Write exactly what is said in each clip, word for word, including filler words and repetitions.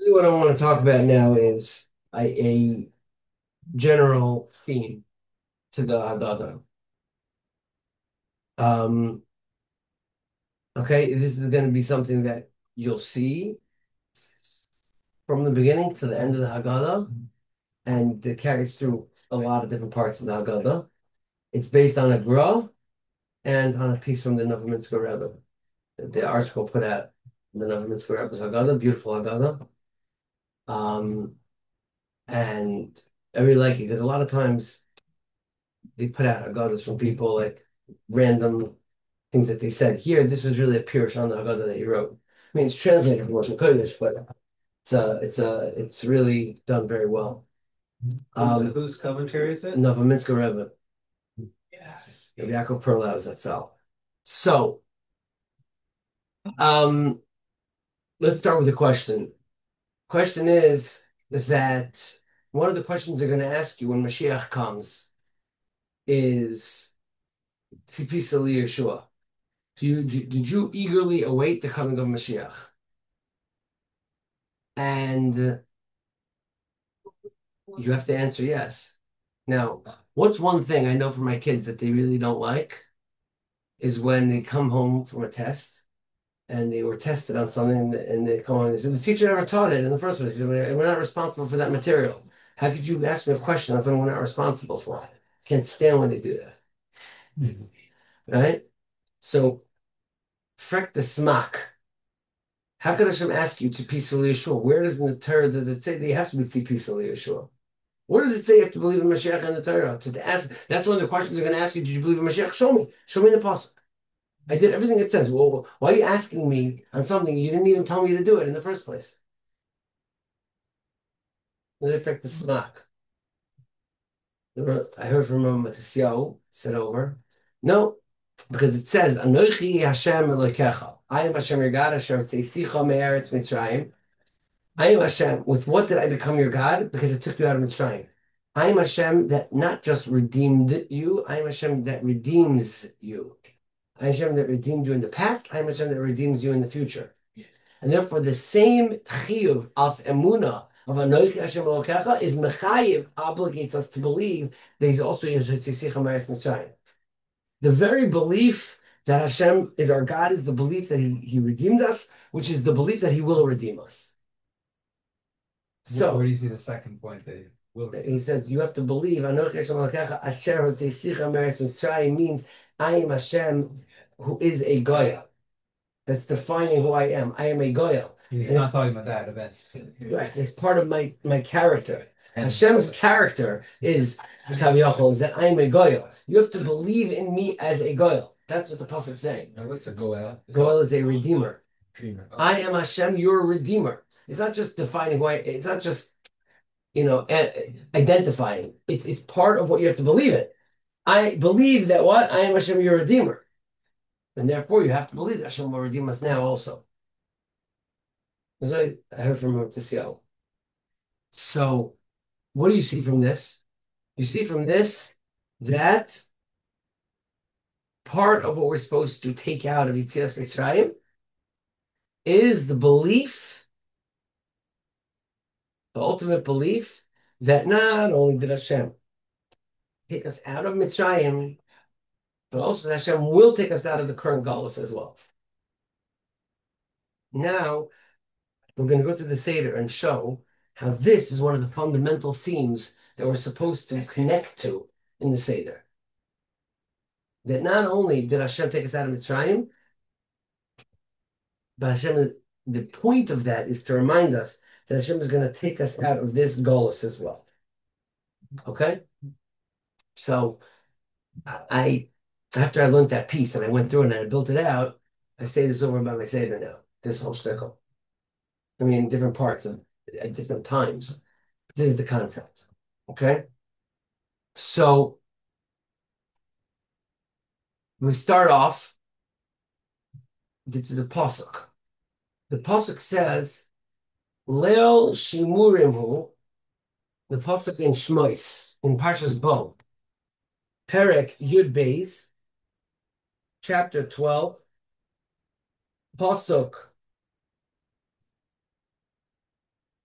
Really what I want to talk about now is a, a general theme to the Haggadah. Um, okay, this is going to be something that you'll see from the beginning to the end of the Haggadah, and it carries through a lot of different parts of the Haggadah. It's based on a Gra and on a piece from the Novominsker Rebbe. The, the article put out the Novominsker Rebbe's Haggadah, beautiful Haggadah. Um, and I really like it because a lot of times they put out Haggadahs from people like random things that they said. Here, this is really a Pirush on the Haggadah that he wrote. I mean, it's translated from Lashon Kodesh, but it's a, it's a, it's really done very well. Whose, Um, whose commentary is it? Novominsker Rebbe, Yes. Yaakov Perlaz, that's all. So, um, let's start with a question. Question is that one of the questions they're going to ask you when Mashiach comes is Tzipi Sali Yeshua. Do you, do, did you eagerly await the coming of Mashiach? And you have to answer yes. Now, what's one thing I know from my kids that they really don't like is when they come home from a test and they were tested on something and they come home and they say, the teacher never taught it in the first place. He said, we're we're not responsible for that material. How could you ask me a question on something we're not responsible for? Can't stand when they do that. Mhm. Right? So, frek the smack. How could Hashem ask you to peacefully assure? Where does in the Torah does it say that you have to be peacefully assured? Where does it say you have to believe in Mashiach and the Torah? To ask, that's one of the questions they're going to ask you. Did you believe in Mashiach? Show me. Show me the pasuk. I did everything it says. Well, why are you asking me on something you didn't even tell me to do it in the first place? Does it affect the smack? I heard from Rabbi Matisyahu, said over. No, because it says, Anochi Hashem Elokecha. I am Hashem your God, Asher Tzeissicha Me'eretz Mitzrayim. I am Hashem. With what did I become your God? Because I took you out of Mitzrayim. I am Hashem that not just redeemed you, I am Hashem that redeems you. I am Hashem that redeemed you in the past, I am Hashem that redeems you in the future. And therefore, the same chiyuv as emuna of Anoich Hashem Elokecha is mechayiv, obligates us to believe that He's also Yitzchak Meretz Mitzrayim. The very belief that Hashem is our God is the belief that He, he redeemed us, which is the belief that He will redeem us. So, where do you see the second point that will he says you have to believe Anochi Hashem Elokecha Asher Hotzeisicha Meretz Mitzrayim means I am Hashem who is a Goya. That's defining who I am. I am a Goya. He's And not talking about that event specifically. right, it's part of my my character. Hashem's character is Kaviyachol, is that I am a Goya. You have to believe in me as a Goya. That's what the pasuk is saying. Now, what's a Goel? Goel is a redeemer. Dreamer. Oh. I am Hashem, your redeemer. It's not just defining who I. It's not just you know, identifying. It's it's part of what you have to believe in. I believe that what? I am Hashem, your Redeemer. And therefore you have to believe that Hashem will redeem us now also. That's what I heard from Matisyahu. So what do you see from this? You see from this that part of what we're supposed to take out of Yetzias Mitzrayim is the belief, the ultimate belief, that not only did Hashem take us out of Mitzrayim, but also that Hashem will take us out of the current galus as well. Now, we're going to go through the Seder and show how this is one of the fundamental themes that we're supposed to connect to in the Seder. That not only did Hashem take us out of Mitzrayim, but Hashem, the point of that is to remind us that Hashem is going to take us out of this galus as well. Okay? So, I, after I learned that piece and I went through it and I built it out, I say this over by my Seder now, this whole shtickle. I mean, different parts of at different times. This is the concept. Okay? So we start off, this is a pasuk. The pasuk says, Leil Shimurimhu, the pasuk in Shmois, in Parshas Bo, Perek Yud Beis, chapter twelve, pasuk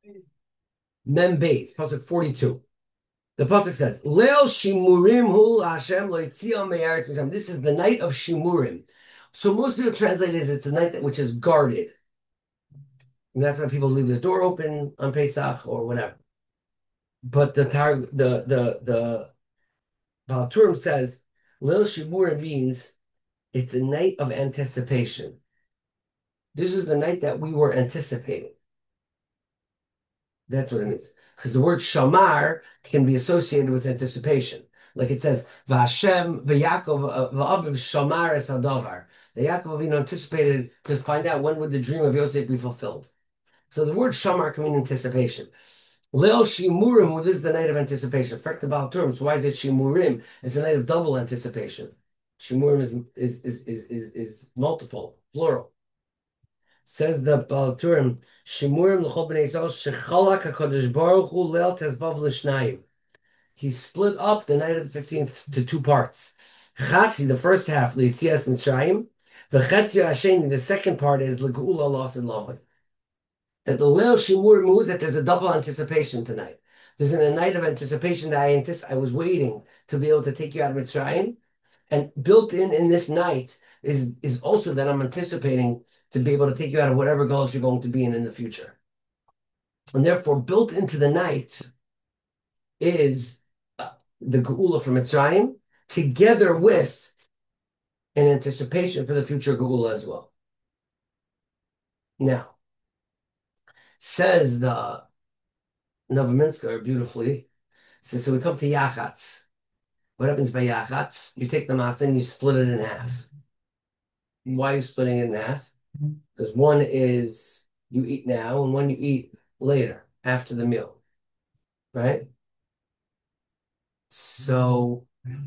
Mem Beis, pasuk forty-two. The pasuk says, "Leil Shimurim Hu Hashem Lo Yitzion Me'eretz Mitzrayim." This is the night of Shimurim. So most people translate it as it's a night that which is guarded, and that's why people leave the door open on Pesach or whatever. But the tar, the the the Baal Turim says, "Leil Shimurim" means it's a night of anticipation. This is the night that we were anticipating. That's what it means. Because the word shamar can be associated with anticipation. Like it says, Vashem v'Yakov v'Aviv shamar es hadavar. The Yaakov Avinu anticipated to find out when would the dream of Yosef be fulfilled. So the word shamar can mean anticipation. Leil shimurim, well, this is the night of anticipation. Frekta Baal Turim. So why is it shimurim? It's a night of double anticipation. Shimurim is is is is is, is multiple, plural. Says the Baal Turim, Shimurim l'chol b'nei Yisrael shechalak HaKadosh Baruch Hu leil tezvav l'shnayim. He split up the night of the fifteenth to two parts. Chatzi, the first half, l'yitzias Mitzrayim. V'chatzi hasheni, the second part is l'geula los and lavoi. That the leil Shimurim means that there's a double anticipation tonight. There's a night of anticipation that I anticipate. I was waiting to be able to take you out of Mitzrayim. And built in in this night is, is also that I'm anticipating to be able to take you out of whatever goals you're going to be in in the future. And therefore, built into the night is uh, the Geula from Mitzrayim, together with an anticipation for the future Geula as well. Now, says the Novominsker beautifully, says, so we come to Yachatz. What happens by Yachatz? You take the matzah and you split it in half. Why are you splitting it in half? Because one is you eat now and one you eat later, after the meal, right? So,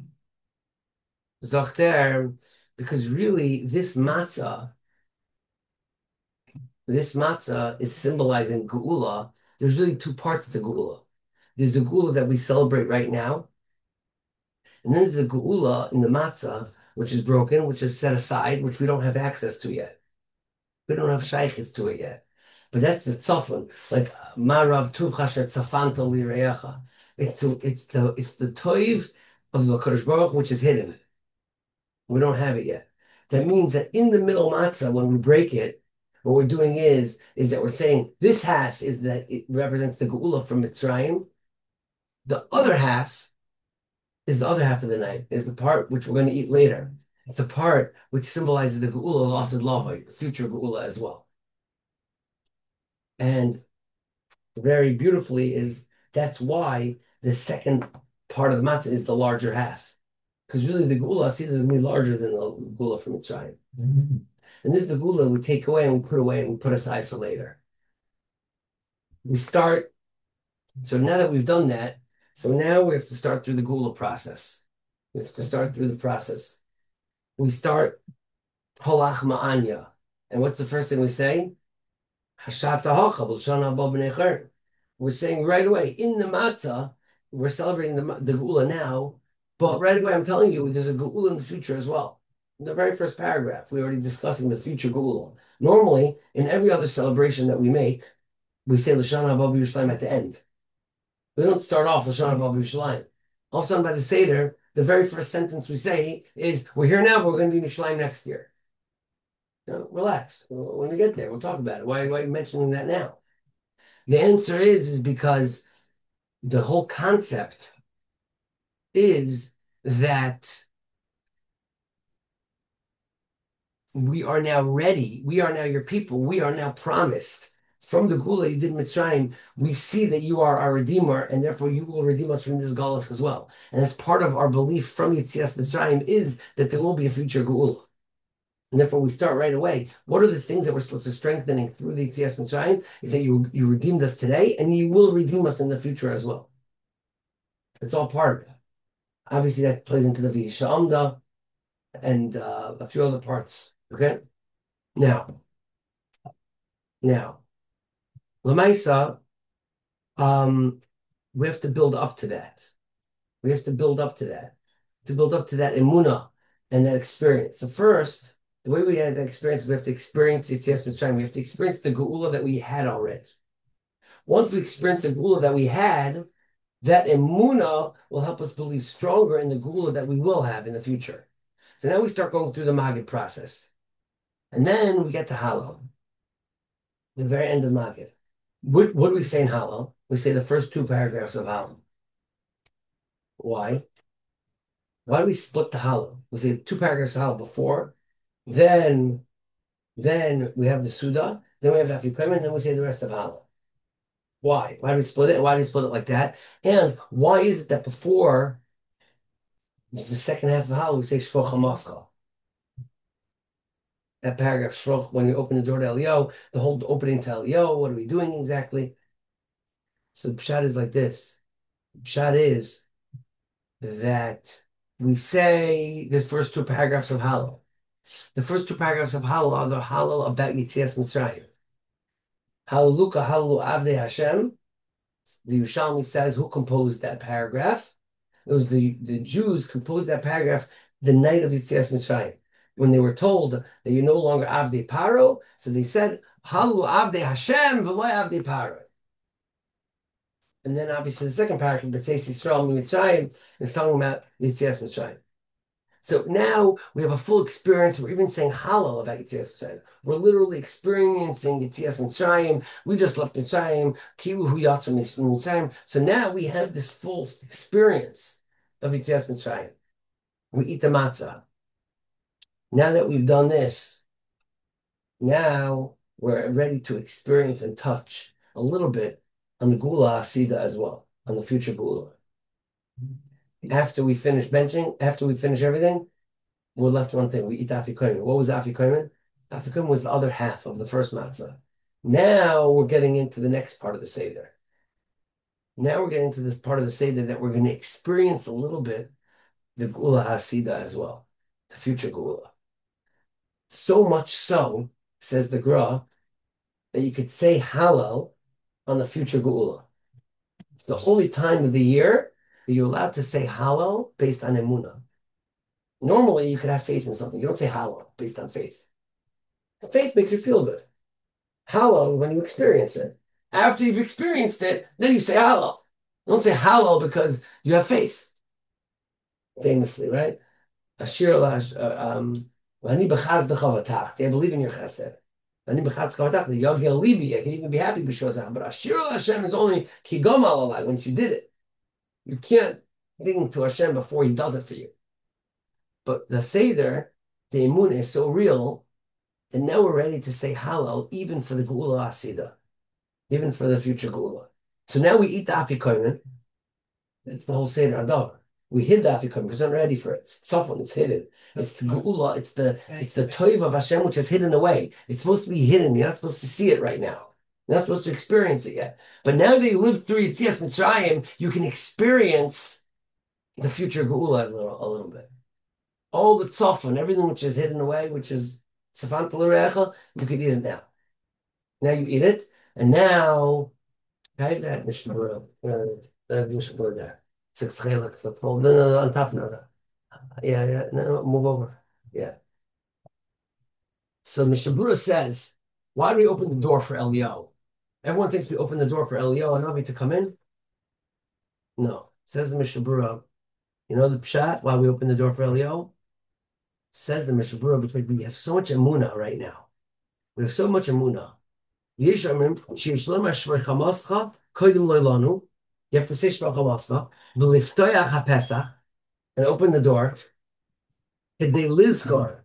Zokter, because really this matzah, this matzah is symbolizing Geula. There's really two parts to Geula. There's the Geula that we celebrate right now, and then there's the Geula in the matzah, which is broken, which is set aside, which we don't have access to yet. We don't have shaykhs to it yet. But that's the tzafon. Like Marav Tuvcha Tzafanta Lireacha. It's the it's the it's the toiv of the Kadosh Baruch which is hidden. We don't have it yet. That means that in the middle matzah, when we break it, what we're doing is is that we're saying this half is that it represents the Geula from Mitzrayim. The other half is the other half of the night, is the part which we're going to eat later. It's the part which symbolizes the Geula Lasid Lavai, the future Geula as well. And very beautifully is that's why the second part of the matzah is the larger half. Because really the Geula, see, is going to be larger than the Geula from Mitzrayim. Mm-hmm. And this is the Geula we take away and we put away and we put aside for later. We start, so now that we've done that, so now we have to start through the Geula process. We have to start through the process. We start Holach Ma'anya. And what's the first thing we say? We're saying right away, in the matzah, we're celebrating the, the Geula now, but right away I'm telling you, there's a Geula in the future as well. In the very first paragraph, we're already discussing the future Geula. Normally, in every other celebration that we make, we say L'Shana Haba B'Yerushalayim at the end. We don't start off L'Shana Haba B'Yerushalayim. All of a sudden by the Seder, the very first sentence we say is, we're here now, but we're going to be in Yerushalayim next year. You know, relax. When we get there, we'll talk about it. Why, why are you mentioning that now? The answer is, is because the whole concept is that we are now ready. We are now your people. We are now promised from the Geula you did Mitzrayim. We see that you are our Redeemer, and therefore you will redeem us from this Galus as well. And as part of our belief from Yetzias Mitzrayim is that there will be a future Geula. And therefore, we start right away. What are the things that we're supposed to strengthening through the Yetzias Mitzrayim? Is that you you redeemed us today, and you will redeem us in the future as well. It's all part of it. Obviously, that plays into the V'yishamda and uh, a few other parts. Okay, now, now, Lamaisa, um, we have to build up to that. We have to build up to that, to build up to that emunah and that experience. So first. The way we had that experience, we have to experience Yetzias Mitzrayim. We have to experience the Geula that we had already. Once we experience the gula that we had, that emuna will help us believe stronger in the gula that we will have in the future. So now we start going through the Magid process. And then we get to Hallel, the very end of Magid. What, what do we say in Hallel? We say the first two paragraphs of Hallel. Why? Why do we split the Hallel? We say two paragraphs of Hallel before, then, then we have the Suda, then we have the Afikomen, then we say the rest of Hallel. Why? Why do we split it? Why do we split it like that? And why is it that before the second half of Hallel we say Shvoch HaMascha? That paragraph, Shvoch, when you open the door to Elio, the whole opening to Elio, what are we doing exactly? So the Pshat is like this. The Pshat is that we say the first two paragraphs of Hallel. The first two paragraphs of Hallel are the Hallel about Yitzias Mitzrayim. Hallelujah, Hallelu Avdei Hashem. The Yerushalmi says who composed that paragraph. It was the, the Jews composed that paragraph the night of Yitzias Mitzrayim. When they were told that you're no longer Avdei Paro, so they said, Hallelu Avdei Hashem v'lo Avdei Paro. And then obviously the second paragraph, B'tzeis Yisrael Mitzrayim, is talking about Yitzias Mitzrayim. So now we have a full experience. We're even saying Hallel about Yitzias Mitzrayim. We're literally experiencing Yitzias Mitzrayim. We just left Mitzrayim. Kilu hu yatsa Mitzrayim. So now we have this full experience of Yitzias Mitzrayim. We eat the matzah. Now that we've done this, now we're ready to experience and touch a little bit on the Gula Asida as well, on the future Gula. After we finish benching, after we finish everything, we're left one thing. We eat afikomen. What was afikomen? Afikomen was the other half of the first matzah. Now we're getting into the next part of the Seder. Now we're getting to this part of the Seder that we're going to experience a little bit the Gula Hasida as well, the future Gula. So much so, says the Gra, that you could say Hallel on the future Gula. It's the only time of the year that you're allowed to say Hallel based on Emunah. Normally, you could have faith in something. You don't say Hallel based on faith. Faith makes you feel good. Hallel when you experience it. After you've experienced it, then you say Hallel. Don't say Hallel because you have faith. Famously, right? Ashir um Ani b'chaz dechavatach. They believe in your chesed. Ani b'chaz dechavatach. The yagel libi. I can even be happy b'shozah. But Ashir Hashem is only kigom alalai once you did it. You can't think to Hashem before He does it for you. But the Seder, the Emun is so real, and now we're ready to say Hallel even for the Gula Asida, even for the future Gula. So now we eat the Afikomen. It's the whole Seder Adar. We hid the Afikomen because we're not ready for it. It's Safon, it's hidden. It's the Gula, it's the it's the Toiv of Hashem which is hidden away. It's supposed to be hidden. You're not supposed to see it right now. You're not supposed to experience it yet. But now that you lived through Yitzias Mitzrayim, you can experience the future Gula a little, a little bit. All the tzafon, everything which is hidden away, which is safan l'recha, you can eat it now. Now you eat it, and now I have that Mishnah Berurah. That Mishnah Berurah there. Six chelik, the fold. No, no, on top of that. Yeah, yeah. No, no, move over. Yeah. So Mishnah Berurah says, why do we open the door for Elio? Everyone thinks we open the door for Elio and Navi to come in. No, says the Mishnah Berurah. You know the pshat why we open the door for Elio? Says the Mishnah Berurah, because we have so much emuna right now. We have so much emuna. You have to say Shvach HaMascha, v'liftoyach HaPesach, and open the door. Kedei lizkor,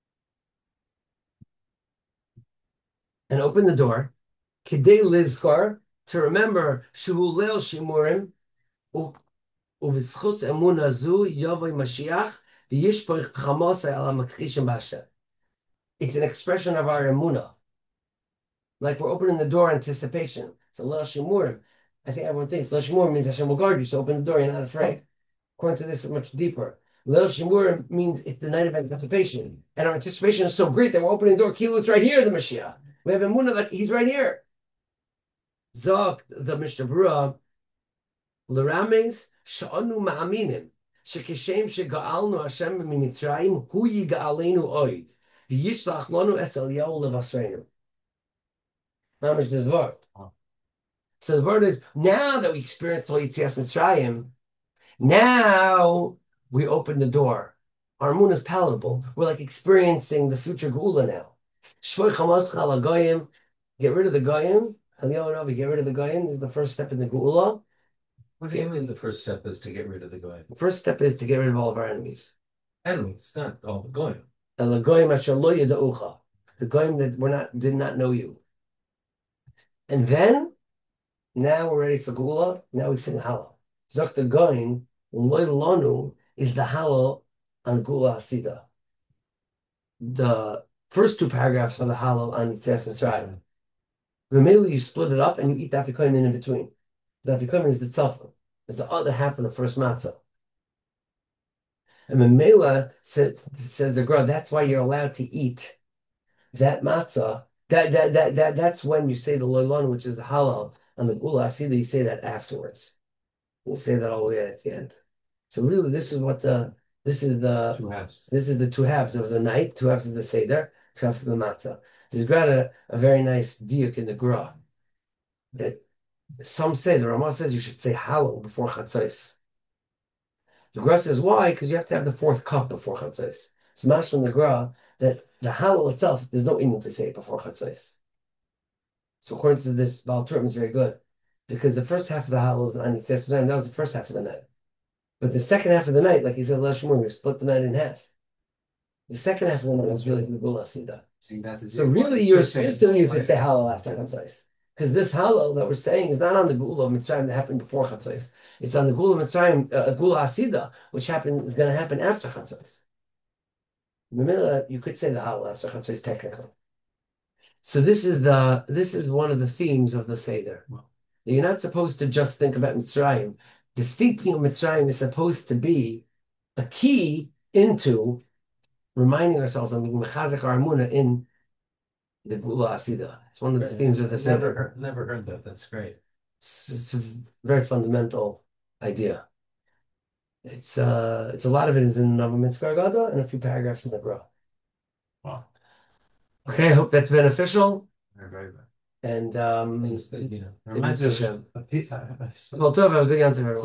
and open the door. Kedei lizkor, to remember Shuhu Leil Shimurim, u'v'schus emuna zu yovay Mashiach, v'yishpoich chamosay ala makchishim b'Hashem. It's an expression of our emunah. Like we're opening the door in anticipation. So Leil Shimurim. I think everyone thinks Leil Shimurim means Hashem will guard you, so open the door, you're not afraid. According to this, it's much deeper. Leil Shimurim means it's the night of anticipation. And our anticipation is so great that we're opening the door. Kilu, it's right here, the Mashiach. We have emunah that he's right here. Zok, the Mishnah Berurah, L'rames sha'anu ma'aminim, shekeshem shega'alnu Hashem mimitzrayim, hu yiga'alenu oid, v'yishlach lanu es Eliyahu levasreinu. Mamish this word. So the word is now that we experienced all Yitzias Mitzrayim, now we open the door. Our moon is palatable. We're like experiencing the future Gula now. Shvoy Chamascha ala Goyim, get rid of the Goyim. Eliyahu Navi, get rid of the Goyim. This is the first step in the Gula. What do you mean the first step is to get rid of the goyim? The first step is to get rid of all of our enemies. Enemies, not all the goyim. The Goyim asher lo yada'ucha, the Goyim that were not did not know you. And then now we're ready for Gula. Now we sing Hallel. Zok the Goyim loy lanu is the Hallel on Gula Hasida. The first two paragraphs are the Hallel on Yitzias Mitzrayim. The middle you split it up and you eat the Afikoyim in between. The Afikoyim is the tzafim. It's the other half of the first matzah. And Memela says, says the girl, that's why you're allowed to eat that matzah. That that that that that's when you say the loylon, which is the halal, and the gula asida, you say that afterwards. You say that all the way at the end. So really, this is what the this is the Two halves. This is the two halves of the night, two halves of the seder, two halves of the matzah. There's got a, a very nice diuk in the gra that some say the Ramah says you should say halal before chatzos. The Gra says why? Because you have to have the fourth cup before chatzos. It's mash from the Gra that the halal itself, there's no inyan to say it before chatzos. So according to this, Baal Turim is very good because the first half of the halal is on Yitzias Mitzrayim. That was the first half of the night. But the second half of the night, like he said last morning, we split the night in half. The second half of the night was really the Gula Sida. So really, you're supposed to you could say halal after chatzos. Because this halal that we're saying is not on the Gula of Mitzrayim that happened before Chatzos. It's on the Gula of Mitzrayim, uh, Gula Asida, which happened is going to happen after Chatzos. You could say the halal after Chatzos technically. So this is the this is one of the themes of the Seder. Wow. You're not supposed to just think about Mitzrayim. The thinking of Mitzrayim is supposed to be a key into reminding ourselves of mechazek our emunah in the Gula Asida. It's one of the themes of the Seder. Never heard, never heard that. That's great. It's, it's a very fundamental idea. It's uh, it's a lot of it is in Nava Mitzvah Gada and a few paragraphs in the Gra. Wow. Okay, I hope that's beneficial. Very, very good. And um, Thanks, you know, Reminds me of a, a, a, well, Tov, have a good answer, everyone.